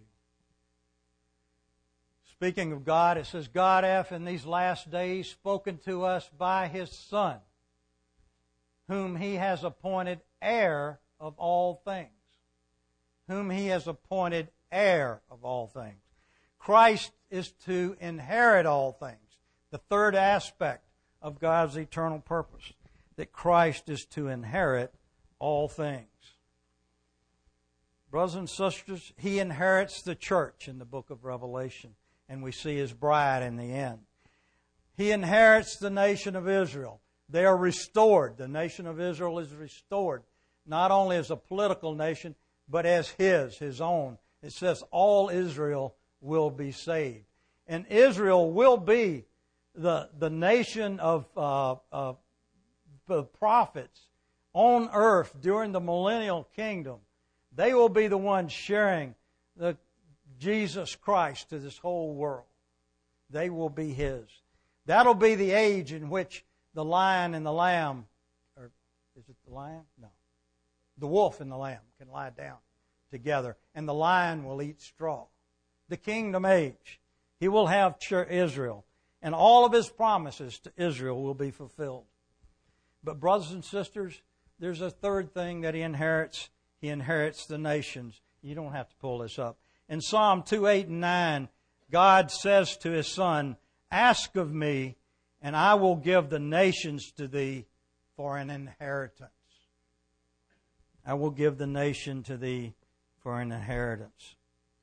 Speaking of God, it says, God hath in these last days spoken to us by His Son, whom He has appointed heir of all things. Whom He has appointed heir of all things. Christ is to inherit all things. The third aspect of God's eternal purpose. that Christ is to inherit all things. Brothers and sisters, He inherits the church in the book of Revelation, and we see His bride in the end. He inherits the nation of Israel. They are restored. The nation of Israel is restored, not only as a political nation, but as His, His own. It says all Israel will be saved. And Israel will be the, the nation of uh, uh, the prophets on earth during the millennial kingdom. They will be the ones sharing the Jesus Christ to this whole world. They will be His. That'll be the age in which the lion and the lamb, or is it the lion? No. The wolf and the lamb can lie down together, and the lion will eat straw. The kingdom age. He will have Israel, and all of His promises to Israel will be fulfilled. But brothers and sisters, there's a third thing that He inherits. He inherits the nations. You don't have to pull this up. In Psalm two, eight, and nine, God says to His Son, "Ask of me, and I will give the nations to thee for an inheritance." I will give the nation to thee for an inheritance.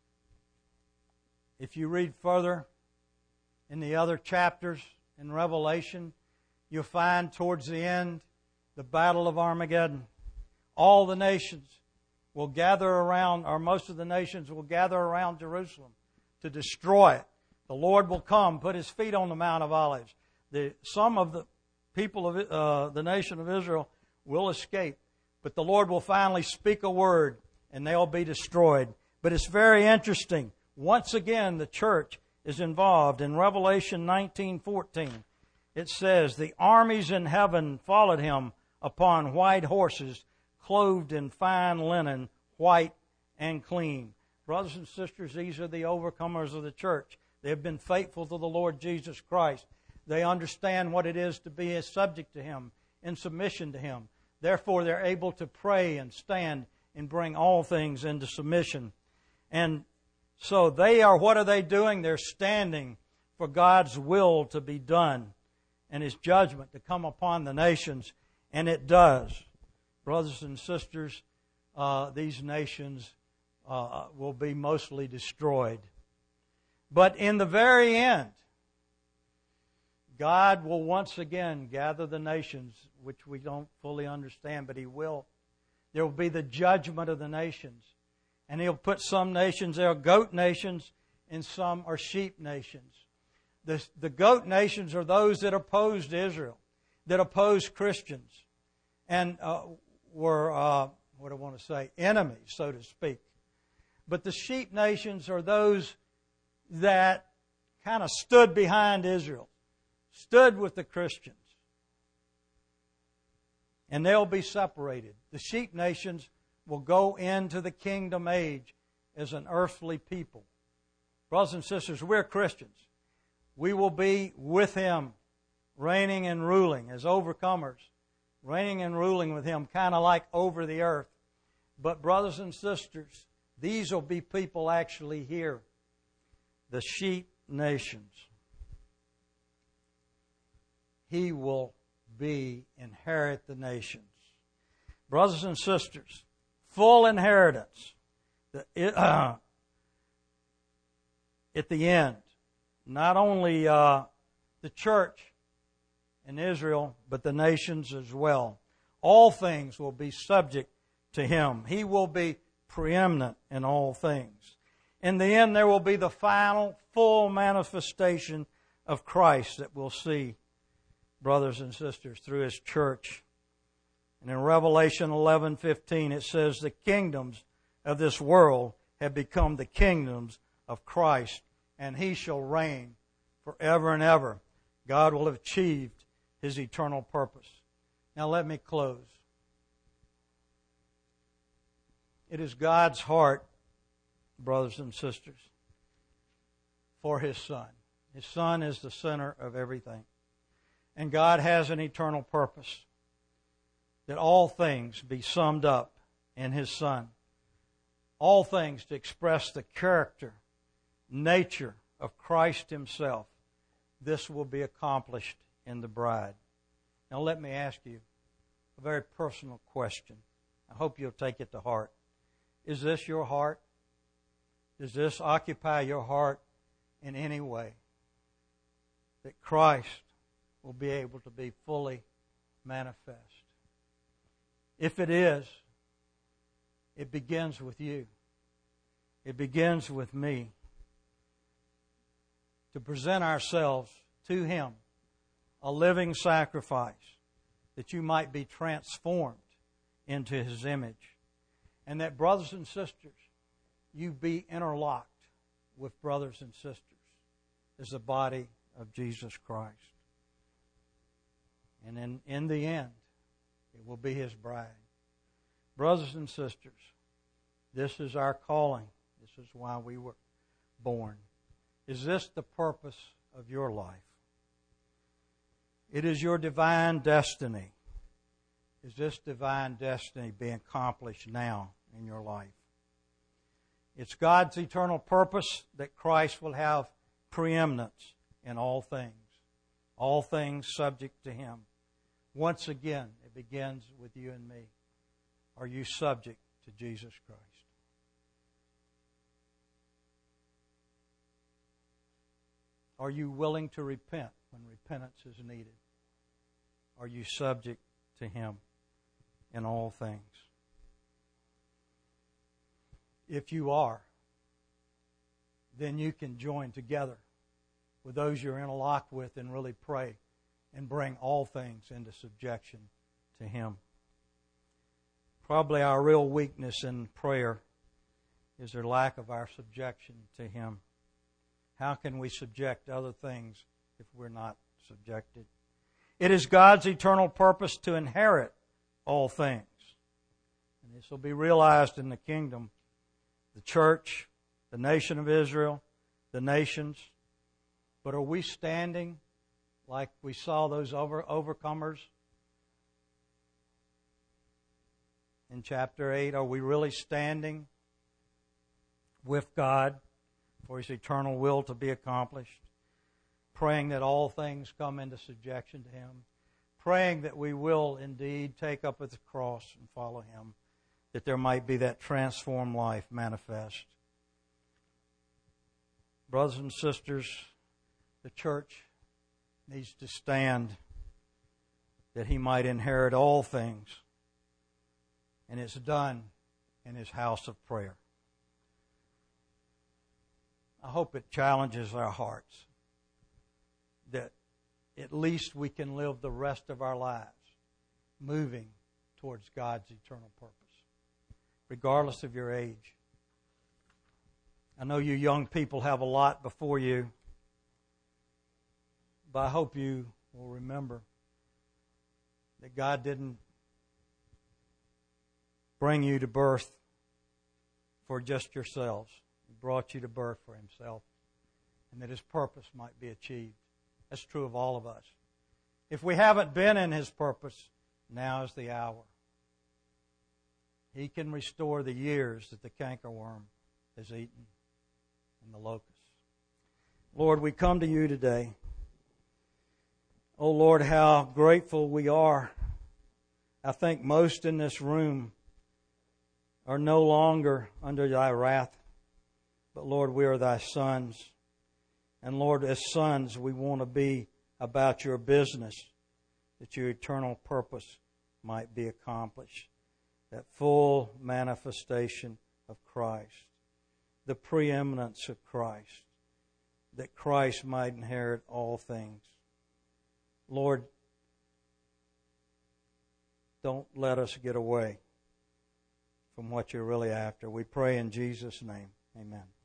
If you read further in the other chapters in Revelation, you'll find towards the end the battle of Armageddon. All the nations will gather around, or most of the nations will gather around Jerusalem to destroy it. The Lord will come, put His feet on the Mount of Olives. The, some of the people of uh, the nation of Israel will escape, but the Lord will finally speak a word, and they'll be destroyed. But it's very interesting. Once again, the church is involved. In Revelation nineteen fourteen, it says, "The armies in heaven followed Him upon white horses, clothed in fine linen, white and clean." Brothers and sisters, these are the overcomers of the church. They have been faithful to the Lord Jesus Christ. They understand what it is to be subject to Him, in submission to Him. Therefore, they're able to pray and stand and bring all things into submission. And so they are, what are they doing? They're standing for God's will to be done and His judgment to come upon the nations. And it does. Brothers and sisters, uh, these nations uh, will be mostly destroyed. But in the very end, God will once again gather the nations, which we don't fully understand, but He will. There will be the judgment of the nations. And He'll put some nations, there are goat nations, and some are sheep nations. The, the goat nations are those that opposed Israel, that opposed Christians, and uh, were, uh, what do I want to say, enemies, so to speak. But the sheep nations are those that kind of stood behind Israel, stood with the Christians. And they'll be separated. The sheep nations will go into the kingdom age as an earthly people. Brothers and sisters, we're Christians. We will be with Him, reigning and ruling as overcomers, reigning and ruling with Him, kind of like over the earth. But brothers and sisters, these will be people actually here, the sheep nations. He will be, inherit the nations. Brothers and sisters, full inheritance the, uh, at the end. Not only uh, the church in Israel, but the nations as well. All things will be subject to Him. He will be preeminent in all things. In the end, there will be the final, full manifestation of Christ that we'll see, brothers and sisters, through His church. And in Revelation eleven fifteen, it says, "The kingdoms of this world have become the kingdoms of Christ, and He shall reign forever and ever." God will have achieved His eternal purpose. Now let me close. It is God's heart, brothers and sisters, for His Son. His Son is the center of everything. And God has an eternal purpose, that all things be summed up in His Son. All things to express the character, nature of Christ Himself. This will be accomplished in the bride. Now let me ask you, a very personal question. I hope you'll take it to heart. Is this your heart? Does this occupy your heart in any way? That Christ will be able to be fully manifest. If it is, it begins with you. It begins with me. To present ourselves to Him, a living sacrifice, that you might be transformed into His image. And that, brothers and sisters, you be interlocked with brothers and sisters as the body of Jesus Christ. And in, in the end, it will be His bride. Brothers and sisters, this is our calling. This is why we were born. Is this the purpose of your life? It is your divine destiny. Is this divine destiny being accomplished now in your life? It's God's eternal purpose that Christ will have preeminence in all things. All things subject to Him. Once again, it begins with you and me. Are you subject to Jesus Christ? Are you willing to repent when repentance is needed? Are you subject to Him in all things? If you are, then you can join together with those you're interlocked with and really pray and bring all things into subjection to Him. Probably our real weakness in prayer is their lack of our subjection to Him. How can we subject other things if we're not subjected? It is God's eternal purpose to inherit all things. And this will be realized in the kingdom, the church, the nation of Israel, the nations. But are we standing like we saw those over, overcomers in chapter eight? Are we really standing with God for His eternal will to be accomplished? Praying that all things come into subjection to Him. Praying that we will indeed take up the cross and follow Him. That there might be that transformed life manifest. Brothers and sisters, the church needs to stand that He might inherit all things. And it's done in His house of prayer. I hope it challenges our hearts that at least we can live the rest of our lives moving towards God's eternal purpose, regardless of your age. I know you young people have a lot before you, but I hope you will remember that God didn't bring you to birth for just yourselves. He brought you to birth for Himself, and that His purpose might be achieved. That's true of all of us. If we haven't been in His purpose, now is the hour. He can restore the years that the cankerworm has eaten and the locust. Lord, we come to You today. Oh Lord, how grateful we are. I think most in this room are no longer under Thy wrath. But Lord, we are Thy sons. And Lord, as sons, we want to be about Your business, that Your eternal purpose might be accomplished. That full manifestation of Christ. The preeminence of Christ. That Christ might inherit all things. Lord, don't let us get away from what You're really after. We pray in Jesus' name. Amen.